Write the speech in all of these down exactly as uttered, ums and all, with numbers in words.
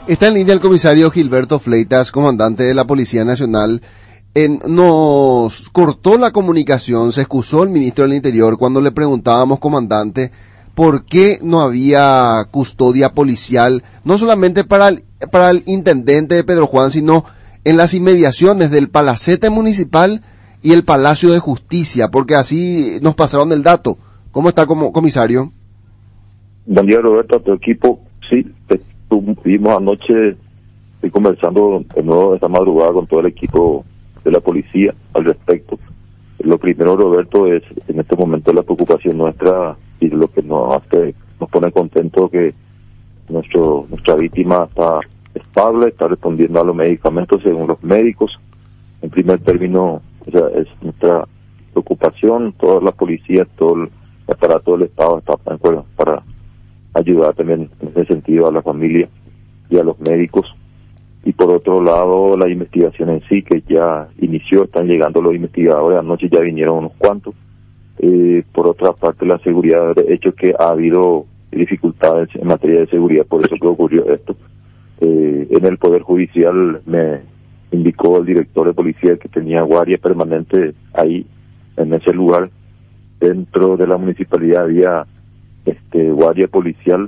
Está en línea el comisario Gilberto Fleitas, comandante de la Policía Nacional. En, nos cortó la comunicación, se excusó el ministro del Interior cuando le preguntábamos, comandante, por qué no había custodia policial, no solamente para el, para el intendente de Pedro Juan, sino en las inmediaciones del Palacete Municipal y el Palacio de Justicia, porque así nos pasaron el dato. ¿Cómo está, como comisario? Buen día, Roberto, a tu equipo. Sí, estuvimos anoche estoy conversando de nuevo esta madrugada con todo el equipo de la policía al respecto. Lo primero, Roberto, es en este momento la preocupación nuestra y lo que nos hace, nos pone contentos que nuestro nuestra víctima está estable, está respondiendo a los medicamentos según los médicos. En primer término, o sea, es nuestra preocupación. Toda la policía, todo el aparato del Estado está para, para ayudar también en ese sentido a la familia y a los médicos. Y por otro lado, la investigación en sí, que ya inició, están llegando los investigadores, anoche ya vinieron unos cuantos. Eh, por otra parte, la seguridad, de hecho que ha habido dificultades en materia de seguridad, por eso que ocurrió esto. Eh, en el Poder Judicial me indicó el director de policía que tenía guardia permanente ahí, en ese lugar. Dentro de la municipalidad había este guardia policial,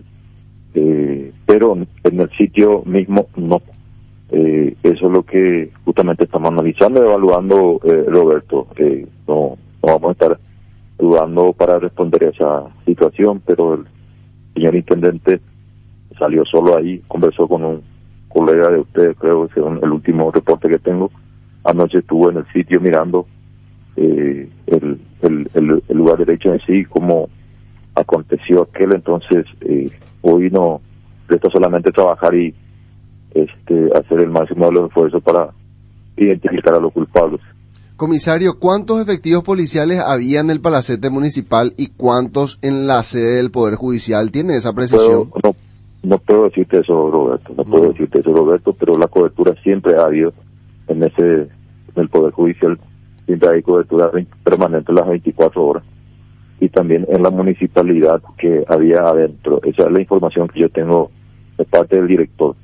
eh, pero en el sitio mismo no. Eh, eso es lo que justamente estamos analizando y evaluando, eh, Roberto. Eh, no, no vamos a estar dudando para responder a esa situación, pero el señor intendente salió solo ahí, conversó con un colega de ustedes, creo que es el último reporte que tengo. Anoche estuvo en el sitio mirando eh, el, el, el, el lugar derecho en sí, cómo aconteció aquel. Entonces eh, hoy no resta solamente trabajar y este hacer el máximo de los esfuerzos para identificar a los culpables. Comisario, ¿cuántos efectivos policiales había en el Palacete Municipal y cuántos en la sede del Poder Judicial? ¿Tiene esa precisión? No, no, no puedo decirte eso, Roberto, no, no puedo decirte eso, Roberto, pero la cobertura siempre ha habido en ese, en el Poder Judicial, siempre hay cobertura permanente las veinticuatro horas. Y también en la municipalidad que había adentro. Esa es la información que yo tengo de parte del director.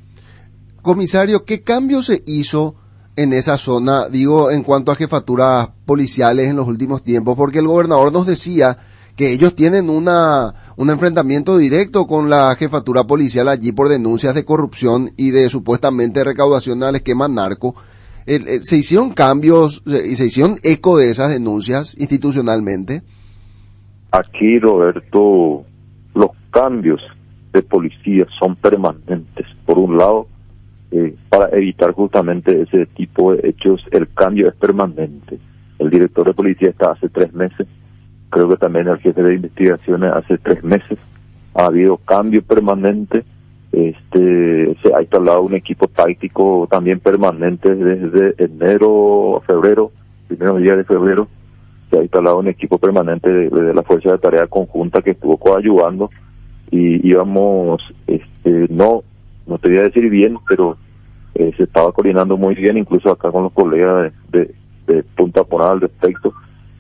Comisario, ¿qué cambio se hizo en esa zona, digo, en cuanto a jefaturas policiales en los últimos tiempos? Porque el gobernador nos decía que ellos tienen una un enfrentamiento directo con la jefatura policial allí por denuncias de corrupción y de supuestamente recaudación al esquema narco. El, el, ¿Se hicieron cambios y se hicieron eco de esas denuncias institucionalmente? Aquí, Roberto, los cambios de policía son permanentes. Por un lado, eh, para evitar justamente ese tipo de hechos, el cambio es permanente. El director de policía está hace tres meses, creo que también el jefe de investigaciones hace tres meses. Ha habido cambio permanente. Este, se ha instalado un equipo táctico también permanente desde enero, febrero, primeros días de febrero. Se ha instalado un equipo permanente de, de la Fuerza de Tarea Conjunta que estuvo coayudando y íbamos, este, no, no te voy a decir bien, pero eh, se estaba coordinando muy bien, incluso acá con los colegas de, de, de Punta Porada al respecto.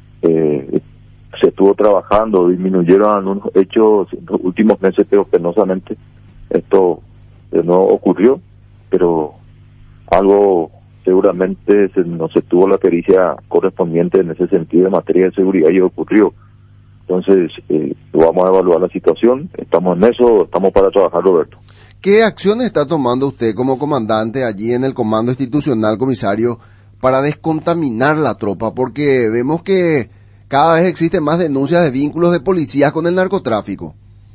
Eh, se estuvo trabajando, disminuyeron algunos hechos en los últimos meses, pero penosamente esto eh, no ocurrió, pero algo seguramente se, no se tuvo la pericia correspondiente en ese sentido en materia de seguridad y ocurrió. Entonces, eh, vamos a evaluar la situación, estamos en eso, estamos para trabajar, Roberto. ¿Qué acciones está tomando usted como comandante allí en el Comando Institucional, comisario, para descontaminar la tropa? Porque vemos que cada vez existen más denuncias de vínculos de policías con el narcotráfico.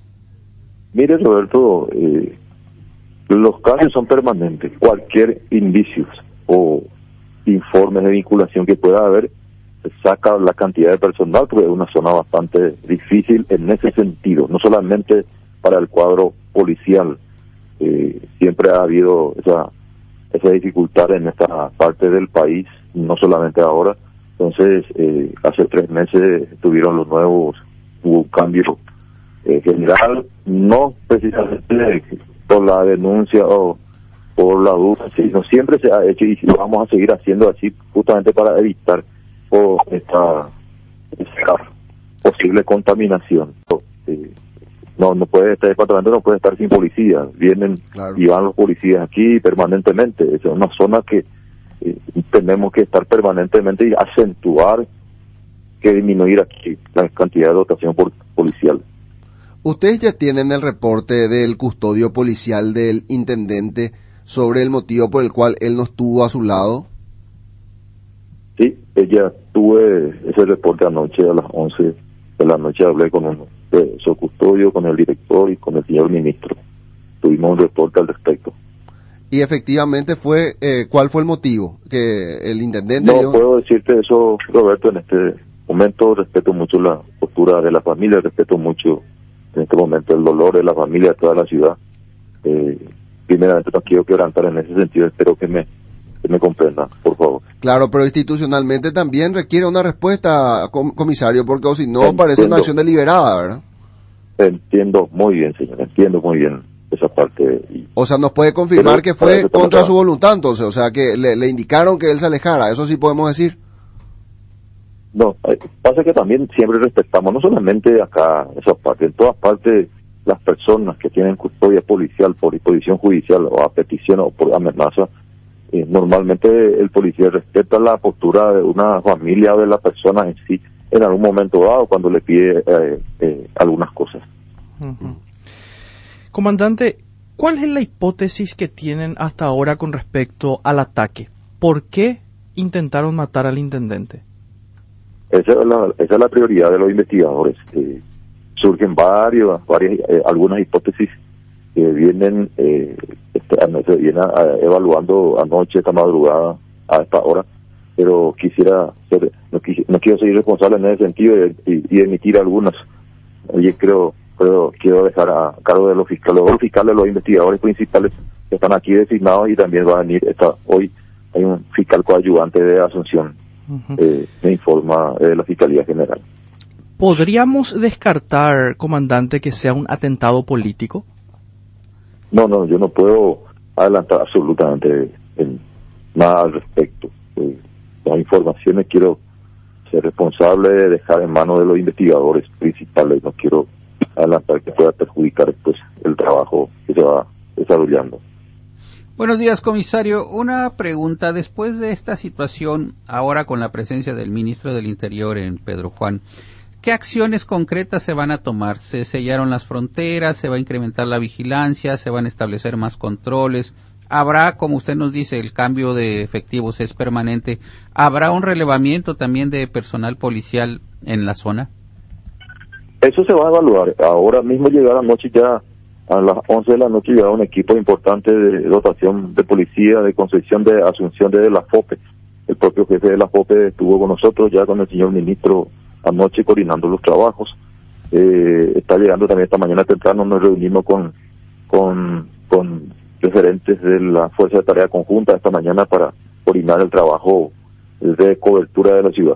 Mire, Roberto, eh, los casos son permanentes. Cualquier indicio o informes de vinculación que pueda haber, saca la cantidad de personal, porque es una zona bastante difícil en ese sentido, no solamente para el cuadro policial. Eh, siempre ha habido esa, esa dificultad en esta parte del país, no solamente ahora. Entonces, eh, hace tres meses tuvieron los nuevos, hubo un cambio eh, general, no precisamente por la denuncia o por la duda, sino siempre se ha hecho y lo vamos a seguir haciendo así, justamente para evitar o esta, esta posible contaminación. Eh, no no puede este departamento no puede estar sin policías. Vienen claro. Y van los policías aquí permanentemente. Es una zona que eh, tenemos que estar permanentemente y acentuar que disminuir aquí la cantidad de dotación por, policial. ¿Ustedes ya tienen el reporte del custodio policial del intendente sobre el motivo por el cual él no estuvo a su lado? Sí, ella tuve ese reporte anoche a las once de la noche, hablé con un de su custodio, con el director y con el señor ministro. Tuvimos un reporte al respecto. Y efectivamente fue, eh, ¿cuál fue el motivo? Que el intendente... No yo... puedo decirte eso, Roberto, en este momento respeto mucho la postura de la familia, respeto mucho en este momento el dolor de la familia de toda la ciudad. Eh, primeramente no quiero quebrantar en ese sentido, espero que me que me comprendan, por favor. Claro, pero institucionalmente también requiere una respuesta, com comisario, porque o si no entiendo, parece una acción deliberada, ¿verdad? Entiendo muy bien, señor, entiendo muy bien esa parte. Y, o sea, nos puede confirmar que fue contra su voluntad, entonces, o sea, que le, le indicaron que él se alejara, eso sí podemos decir. No, pasa que también siempre respetamos, no solamente acá, esa parte, en todas partes, las personas que tienen custodia policial por disposición judicial o a petición o por amenaza, eh, normalmente el policía respeta la postura de una familia o de la persona en sí, en algún momento dado, cuando le pide eh, eh, algunas cosas. Uh-huh. Comandante, ¿cuál es la hipótesis que tienen hasta ahora con respecto al ataque? ¿Por qué intentaron matar al intendente? Esa es la, esa es la prioridad de los investigadores. Eh, surgen varios, varias, eh, algunas hipótesis que vienen, eh, este, se vienen eh, evaluando anoche, esta madrugada, a esta hora, pero quisiera ser, no, quisi, no quiero ser irresponsable en ese sentido y, y, y emitir algunas. Oye, creo, creo, quiero dejar a cargo de los fiscales, los fiscales, los investigadores principales que están aquí designados, y también va a venir, esta, hoy hay un fiscal coadyuvante de Asunción. Uh-huh. eh, me informa de la Fiscalía General. ¿Podríamos descartar, comandante, que sea un atentado político? No, no, yo no puedo adelantar absolutamente en nada al respecto. Eh, las informaciones quiero ser responsable de dejar en manos de los investigadores principales. No quiero adelantar que pueda perjudicar pues el trabajo que se va desarrollando. Buenos días, comisario. Una pregunta. Después de esta situación, ahora con la presencia del ministro del Interior en Pedro Juan, ¿qué acciones concretas se van a tomar? ¿Se sellaron las fronteras? ¿Se va a incrementar la vigilancia? ¿Se van a establecer más controles? ¿Habrá, como usted nos dice, el cambio de efectivos es permanente? ¿Habrá un relevamiento también de personal policial en la zona? Eso se va a evaluar. Ahora mismo llegar anoche ya a las once de la noche llegaba un equipo importante de dotación de policía, de Concepción, de Asunción, de la FOPE. El propio jefe de la FOPE estuvo con nosotros ya con el señor ministro anoche coordinando los trabajos. Eh, está llegando también esta mañana temprano, nos reunimos con, con, con referentes de la Fuerza de Tarea Conjunta esta mañana para coordinar el trabajo de cobertura de la ciudad.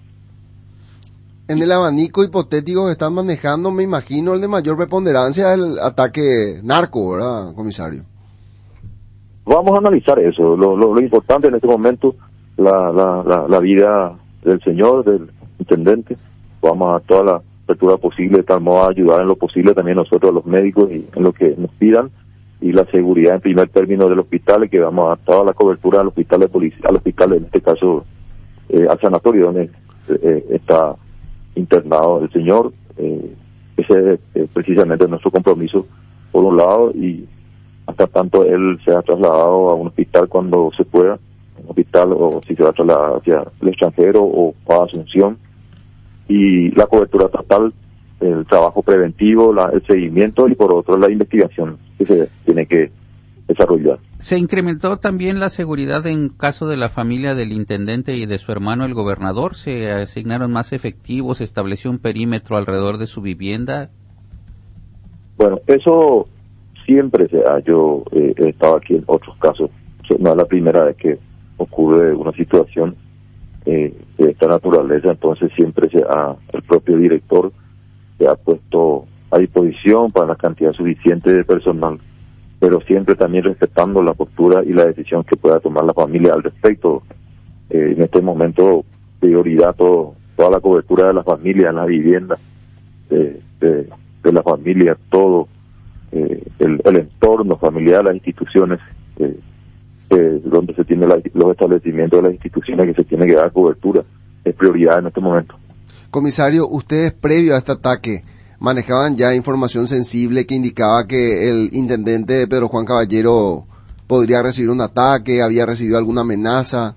En el abanico hipotético que están manejando, me imagino el de mayor preponderancia es el ataque narco, ¿verdad, comisario? Vamos a analizar eso. Lo, lo, lo importante en este momento, la, la, la, la vida del señor, del intendente. Vamos a toda la apertura posible, de tal modo a ayudar en lo posible también nosotros, los médicos, y en lo que nos pidan, y la seguridad en primer término del hospital, que vamos a dar toda la cobertura al hospital de policía, al hospital, en este caso, eh, al sanatorio donde eh, está internado el señor. Eh, ese es eh, precisamente nuestro compromiso, por un lado, y hasta tanto él sea trasladado a un hospital cuando se pueda, un hospital, o si se va a trasladar hacia el extranjero o a Asunción, y la cobertura total, el trabajo preventivo, la, el seguimiento, y por otro la investigación que se tiene que desarrollar. ¿Se incrementó también la seguridad en caso de la familia del intendente y de su hermano el gobernador? ¿Se asignaron más efectivos? ¿Se estableció un perímetro alrededor de su vivienda? Bueno, eso siempre se ha. Yo eh, he estado aquí en otros casos. No es la primera vez que ocurre una situación eh, de esta naturaleza, entonces siempre se ha, el propio director se ha puesto a disposición para la cantidad suficiente de personal, pero siempre también respetando la postura y la decisión que pueda tomar la familia al respecto. Eh, en este momento, prioridad todo, toda la cobertura de la familia en la vivienda, de, de de la familia, todo eh, el, el entorno familiar, las instituciones, eh, eh, donde se tiene la, los establecimientos de las instituciones que se tiene que dar cobertura, es prioridad en este momento. Comisario, ustedes previo a este ataque manejaban ya información sensible que indicaba que el intendente Pedro Juan Caballero podría recibir un ataque, había recibido alguna amenaza.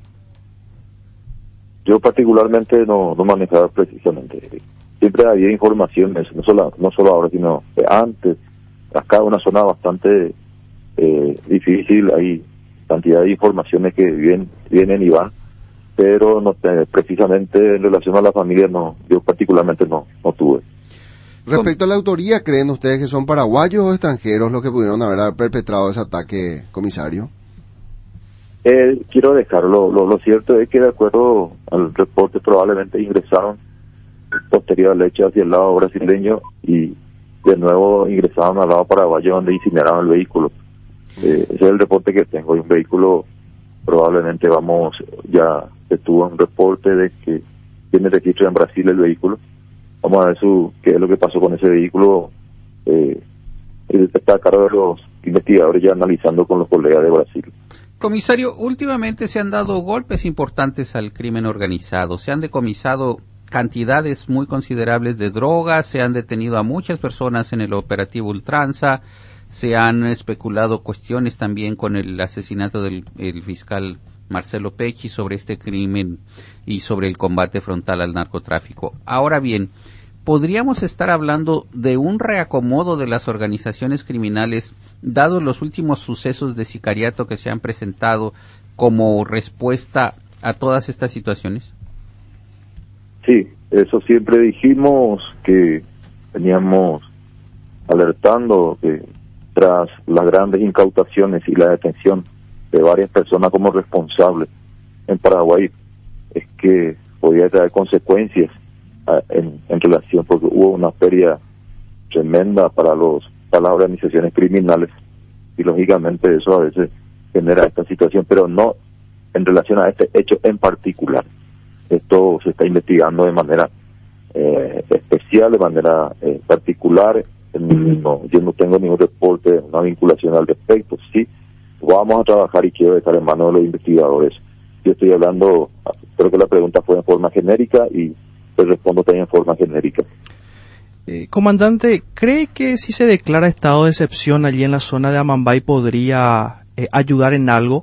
Yo particularmente no, no manejaba precisamente. Siempre había informaciones, no solo, no solo ahora, sino antes. Acá es una zona bastante eh, difícil, hay cantidad de informaciones que vienen, vienen y van, pero no, eh, precisamente en relación a la familia, no, yo particularmente no, no tuve. Respecto a la autoría, ¿creen ustedes que son paraguayos o extranjeros los que pudieron haber perpetrado ese ataque, comisario? Eh, quiero dejarlo, lo, lo cierto es que de acuerdo al reporte probablemente ingresaron posterior al hecho hacia el lado brasileño y de nuevo ingresaron al lado paraguayo donde incineraron el vehículo. Eh, ese es el reporte que tengo, y un vehículo probablemente vamos, ya se tuvo un reporte de que tiene registro en Brasil el vehículo. Vamos a ver su, qué es lo que pasó con ese vehículo. Eh, está a cargo de los investigadores ya analizando con los colegas de Brasil. Comisario, últimamente se han dado golpes importantes al crimen organizado, se han decomisado cantidades muy considerables de drogas, se han detenido a muchas personas en el operativo Ultranza, se han especulado cuestiones también con el asesinato del el fiscal Marcelo Pecci sobre este crimen y sobre el combate frontal al narcotráfico. Ahora bien, ¿podríamos estar hablando de un reacomodo de las organizaciones criminales, dados los últimos sucesos de sicariato que se han presentado como respuesta a todas estas situaciones? Sí, eso siempre dijimos, que veníamos alertando que tras las grandes incautaciones y la detención de varias personas como responsables en Paraguay, es que podía traer consecuencias a, en, en relación, porque hubo una pérdida tremenda para los para las organizaciones criminales, y lógicamente eso a veces genera esta situación, pero no en relación a este hecho en particular. Esto se está investigando de manera eh, especial, de manera eh, particular. No, yo no tengo ningún reporte, una vinculación al respecto. Sí, vamos a trabajar y quiero dejar en manos de los investigadores. Yo estoy hablando, creo que la pregunta fue en forma genérica y te respondo también en forma genérica. Eh, comandante, ¿cree que si se declara estado de excepción allí en la zona de Amambay podría eh, ayudar en algo?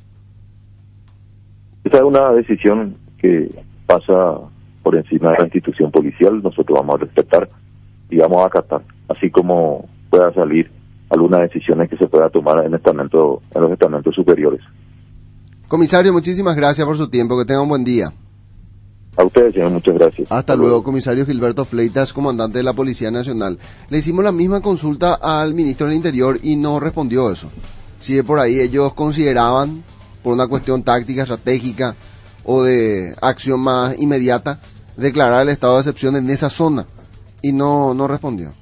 Esa es una decisión que pasa por encima de la institución policial. Nosotros vamos a respetar y vamos a acatar, así como pueda salir algunas decisiones que se pueda tomar en, estamento, en los estamentos superiores. Comisario, muchísimas gracias por su tiempo, que tenga un buen día. A ustedes, señor, muchas gracias. Hasta, Hasta luego, luego, comisario Gilberto Fleitas, comandante de la Policía Nacional. Le hicimos la misma consulta al ministro del Interior y no respondió eso. Si de por ahí ellos consideraban, por una cuestión táctica, estratégica o de acción más inmediata, declarar el estado de excepción en esa zona, y no, no respondió.